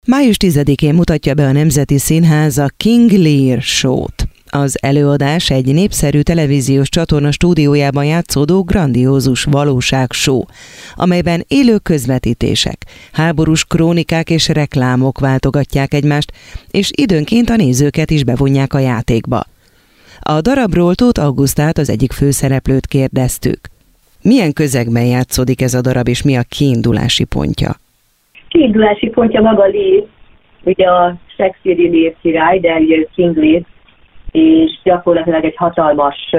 Május 10-én mutatja be a Nemzeti Színház a King Lear Show-t. Az előadás egy népszerű televíziós csatorna stúdiójában játszódó grandiózus valóságshow, amelyben élő közvetítések, háborús krónikák és reklámok váltogatják egymást, és időnként a nézőket is bevonják a játékba. A darabról Tóth Augusztát, az egyik főszereplőt kérdeztük. Milyen közegben játszódik ez a darab, és mi a kiindulási pontja? Kiindulási pontja maga Lear, ugye a Shakespeare-i Lear király, de ugye King Lear, és gyakorlatilag egy hatalmas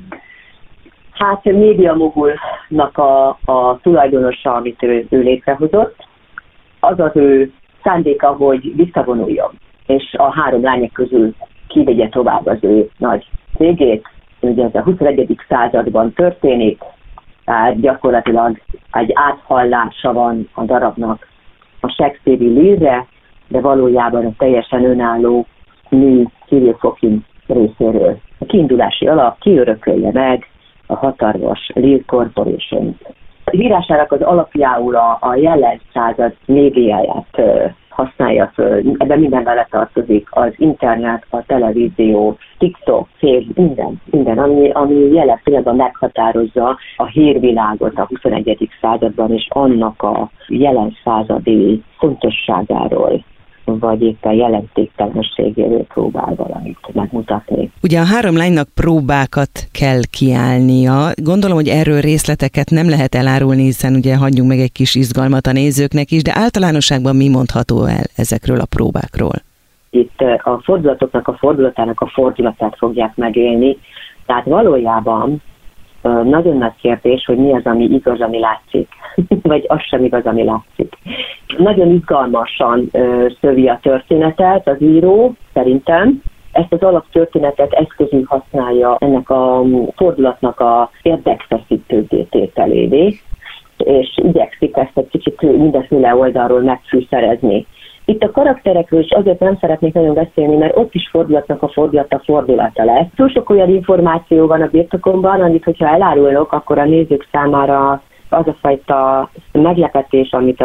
médiamogulnak a tulajdonosa, amit ő létrehozott. Az az ő szándéka, hogy visszavonuljon, és a 3 lánya közül kivegye tovább az ő nagy cégét. Ugye ez a 21. században történik, tehát gyakorlatilag egy áthallása van a darabnak a Shakespeare-i Learre, de valójában a teljesen önálló mű Cyril Fokin részéről. A kiindulási alap kiörökölje meg a hatalmas Lear Corporation. Az írásának az alapjául a jelen század médiáját használja föl. Ebben minden bele tartozik, az internet, a televízió, TikTok, minden, ami jelen pillanatban meghatározza a hírvilágot a 21. században, és annak a jelen századi fontosságáról, vagy éppen jelentéktelenségéről próbál valamit megmutatni. Ugye a 3 lánynak próbákat kell kiállnia. Gondolom, hogy erről részleteket nem lehet elárulni, hiszen ugye hagyjunk meg egy kis izgalmat a nézőknek is, de általánosságban mi mondható el ezekről a próbákról? Itt a fordulatoknak a fordulatának a fordulatát fogják megélni, tehát valójában nagyon nagy kérdés, hogy mi az, ami igaz, ami látszik, vagy az sem igaz, ami látszik. Nagyon izgalmasan szövi a történetet az író, szerintem. Ezt az alaptörténetet eszközül használja ennek a fordulatnak a érdekfeszítőbbé tételévé, és igyekszik ezt egy kicsit mindenféle oldalról megfűszerezni. Itt a karakterekről is azért nem szeretnék nagyon beszélni, mert ott is fordulatnak a fordulata lesz. Túl sok olyan információ van a birtokomban, amit hogyha elárulok, akkor a nézők számára az a fajta meglepetés, amit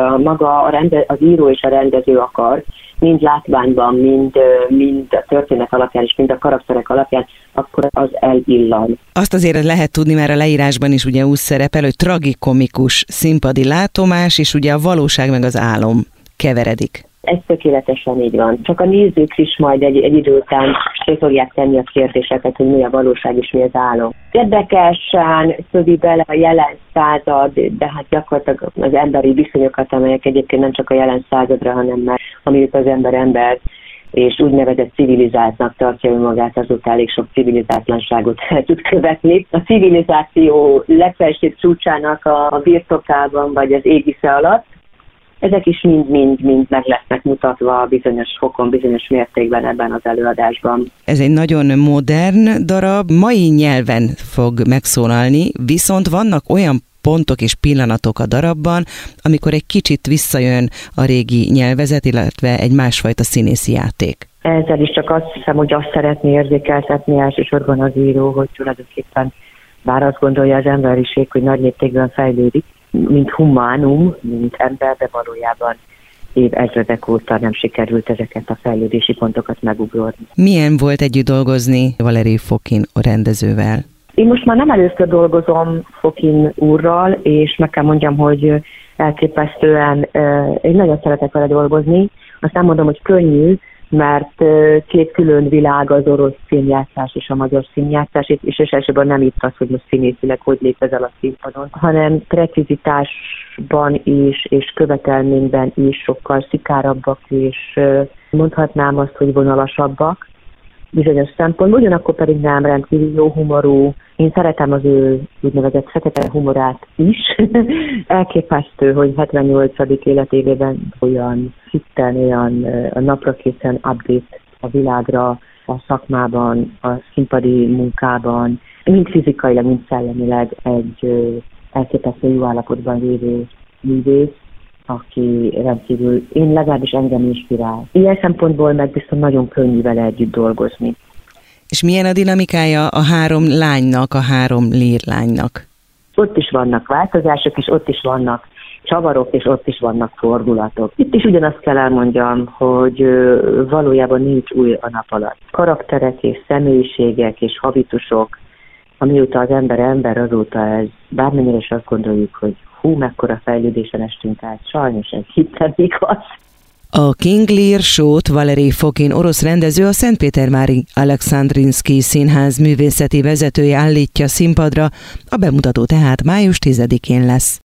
az író és a rendező akar, mind látványban, mind a történet alapján, és mind a karakterek alapján, akkor az elillan. Azt azért lehet tudni, mert a leírásban is ugye úgy szerepel, hogy tragikomikus színpadi látomás, és ugye a valóság meg az álom keveredik. Ez tökéletesen így van. Csak a nézők is majd egy idő után fel fogják tenni a kérdéseket, hogy mi a valóság és mi az álom. Érdekesen szövi bele a jelen század, de hát gyakorlatilag az emberi viszonyokat, amelyek egyébként nem csak a jelen századra, hanem már amíg az ember és úgynevezett civilizáltnak tartja önmagát, azóta elég sok civilizátlanságot el tud követni. A civilizáció legfelsőbb csúcsának a birtokában vagy az égisze alatt, ezek is mind meg lesznek mutatva bizonyos fokon, bizonyos mértékben ebben az előadásban. Ez egy nagyon modern darab, mai nyelven fog megszólalni, viszont vannak olyan pontok és pillanatok a darabban, amikor egy kicsit visszajön a régi nyelvezet, illetve egy másfajta színészi játék. Ezzel is csak azt hiszem, hogy azt szeretné érzékeltetni elsősorban az író, hogy tulajdonképpen bár azt gondolja az emberiség, hogy nagy léptékben fejlődik, mint humánum, mint ember, de valójában évezredek óta nem sikerült ezeket a fejlődési pontokat megugrani. Milyen volt együtt dolgozni Valery Fokin a rendezővel? Én most már nem először dolgozom Fokin úrral, és meg kell mondjam, hogy elképesztően én nagyon szeretek vele dolgozni. Azt nem mondom, hogy könnyű, mert 2 külön világ az orosz színjátszás és a magyar színjátszás, és elsősorban nem itt az, hogy most színészileg hogy létezel a színpadon, hanem precizitásban is, és követelményben is sokkal szikárabbak, és mondhatnám azt, hogy vonalasabbak bizonyos szempontból, ugyanakkor pedig nem rendkívül jó humorú. Én szeretem az ő úgynevezett fekete humorát is. Elképesztő, hogy 78. életévében olyan hitten, olyan naprakészen update a világra, a szakmában, a színpadi munkában, mind fizikailag, mind szellemileg egy elképesztő jó állapotban lévő művész, aki rendkívül, én legalábbis engem inspirál. Ilyen szempontból meg viszont nagyon könnyű vele együtt dolgozni. És milyen a dinamikája a 3 lánynak, a 3 Lear lánynak? Ott is vannak változások, és ott is vannak csavarok, és ott is vannak fordulatok. Itt is ugyanazt kell elmondjam, hogy valójában nincs új a nap alatt. Karakterek és személyiségek és habitusok, amióta az ember, azóta ez, bármennyire is azt gondoljuk, hogy mekkora fejlődésen estünk át, sajnos ez hittem igaz. A King Lear Show-t Valerij Fokin orosz rendező, a Szentpétervári Alekszandrinszkij Színház művészeti vezetője állítja színpadra, a bemutató tehát május 10-én lesz.